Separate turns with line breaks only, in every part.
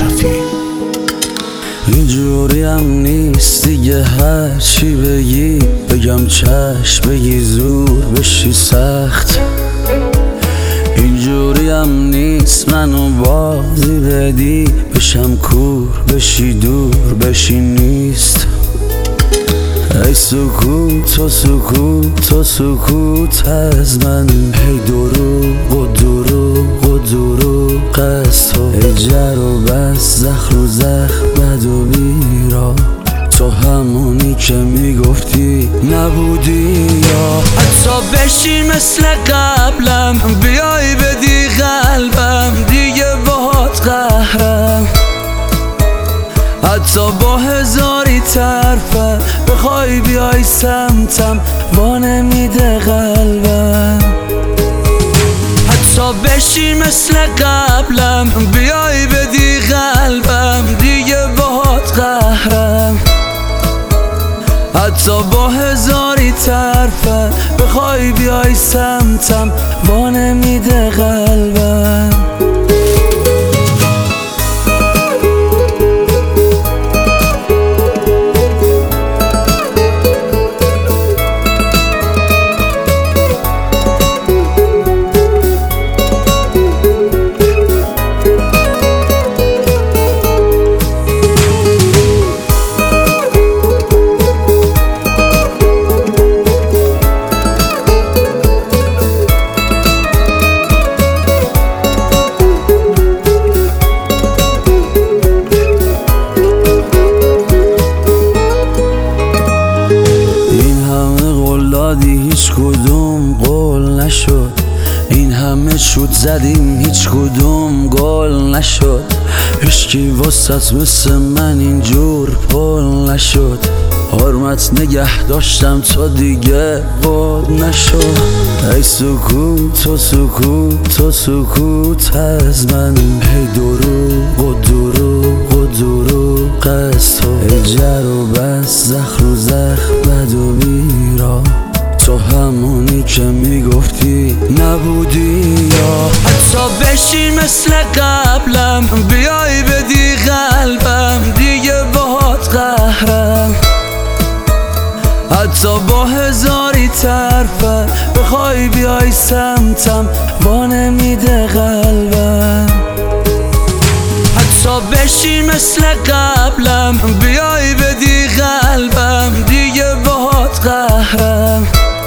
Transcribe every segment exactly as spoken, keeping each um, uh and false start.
اشرفی.
اینجوری هم نیست دیگه، هر چی بگی بگم چشم، بگی زور بشی سخت. اینجوری هم نیست منو بازی بدی، بشم کور بشی دور بشی نیست. ای سکوت و سکوت و سکوت از من، هی دروغ و دروغ و دروغ از تو. ای جر و بس زخر و زخ بد و بیرا، تو همونی که میگفتی نبودی. یا حتی بشی مثل قبلم، بیای بدی قلبم، دیگه باهات قهرم. حتی با هزاری طرفه بخوای بیای سمتم، وا نمیده قلبم. حتی بشی مثل قبلم، بیای بدی قلبم، دیگه باهات قهرم. حتی با هزاری طرفه بخوای بیای سمتم، وا نمیده قلبم. هیچ کدوم قول نشد، این همه شد زدیم هیچ کدوم گل نشد. هیچکی واسط مثل من اینجور پل نشد، حرمت نگه داشتم تا دیگه بود نشد. ای سکوت و سکوت و سکوت از من، هی دروغ و دروغ و دروغ از تو. ای جر و بس زخر و زخ بد و بیرا، تو همونی که میگفتی نبودی. یا حتی بشی مثل قبلم، بیای بدی قلبم، دیگه باهات قهرم. حتی با هزاری طرفه بخوای بیای سمتم، وا نمیده قلبم. حتی بشی مثل قبلم، بیای بدی قلبم، دیگه باهات قهرم.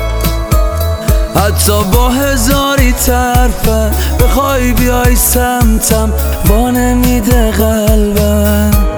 حتی با هزاری طرفه بخوای بیای سمتم، وا نمیده قلبم.